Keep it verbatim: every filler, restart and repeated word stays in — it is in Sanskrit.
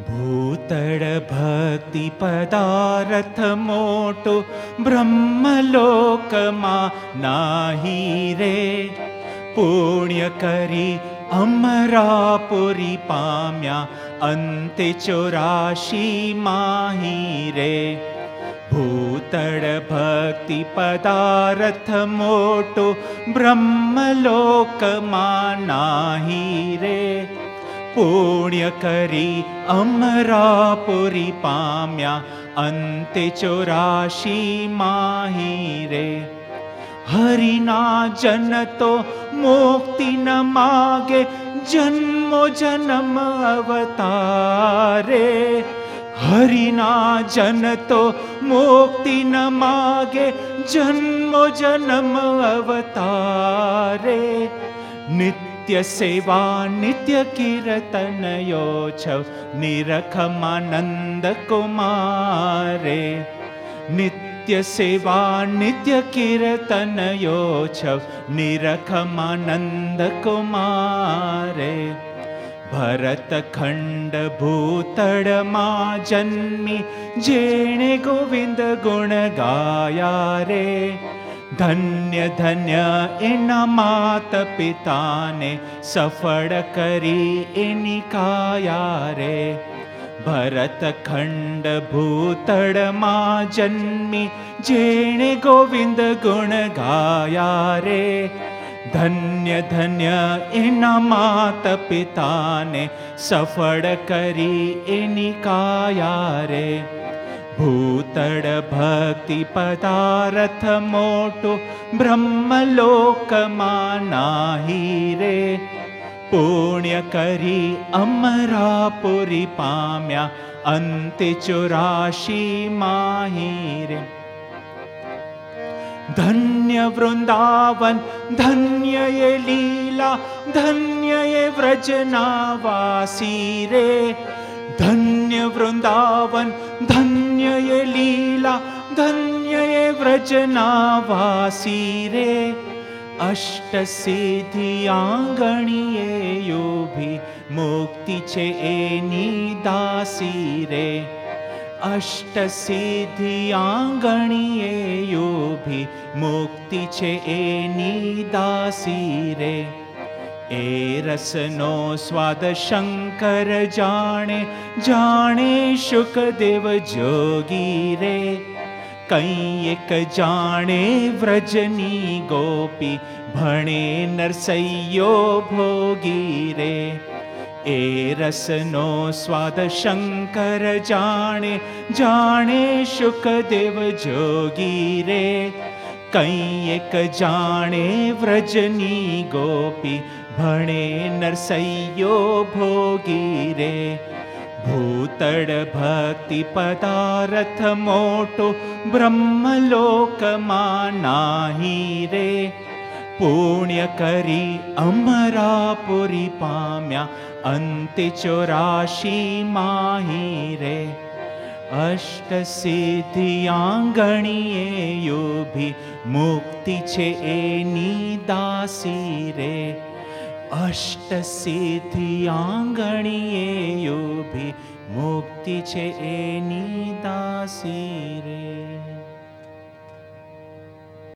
भूतड़ भक्ति पदारथ मोटो ब्रह्मलोकमा नाही रे। पुण्य करी अमरापुरी पाम्या अंते चौराशी माही रे। भूतड़ भक्ति पदारथ मोटो ब्रह्मलोकमा नाही रे। पुण्य करी अमरापुरी पाम्या अंते चौराशी माही रे। हरिना जन तो मुक्ति न मागे जन्मो जन्म अवतारे। हरिना जन तो मुक्ति न मागे जन्मो जन्म अवतारे। नित्य सेवा नित्य कीर्तन योच्छव निरखमानंद कुमारे। नित्य सेवा नित्य कीर्तन योच्छव निरखमानंद कुमारे। भरत खंड भूतड़ मा जन्मी जेणे गोविंद गुण गाया रे। धन्य धन्य एना मात पिता ने सफल करी एनी काया रे। भरत खंड भूतड़ मा जन्मी जेणे गोविंद गुण गाया रे। धन्य धन्य एना मात पिता ने सफल करी एनी काया रे। भूतड़ भक्ति पदारथ मोटो ब्रह्मलोकमा नाही रे। पुण्य करी अमरापुरी पाम्या अंते चौराशी माही रे। धन्य वृंदावन धन्य ये लीला धन्य ये व्रजनावासी रे। धन्य वृंदावन धन्य ये लीला धन्य ये व्रजनावासी रे। अष्ट सिद्धियां यो भी मुक्ति छे एनी दासी रे। अष्ट सिद्धियां यो भी मुक्ति छे एनी दासी रे। ए रसनो स्वाद शंकर जाने जाने शुकदेव जोगी रे। कई एक जाने व्रजनी गोपी भणे नरसैयो भोगी रे। ए रसनो स्वाद शंकर जाने जाने शुकदेव जोगी रे। कई एक जाने व्रजनी गोपी भणे नरसैयो भोगी रे। भूतड़ भक्ति पदारथ मोटो ब्रह्मलोकमा नाही रे। पुण्य करी अमरापुरी पाम्या अंते चौराशी माही रे। अष्ट सिद्धियां यो भी मुक्ति छे एनी दासी रे। अष्ट सिद्धियां यो भी मुक्ति छे एनी दासी रे।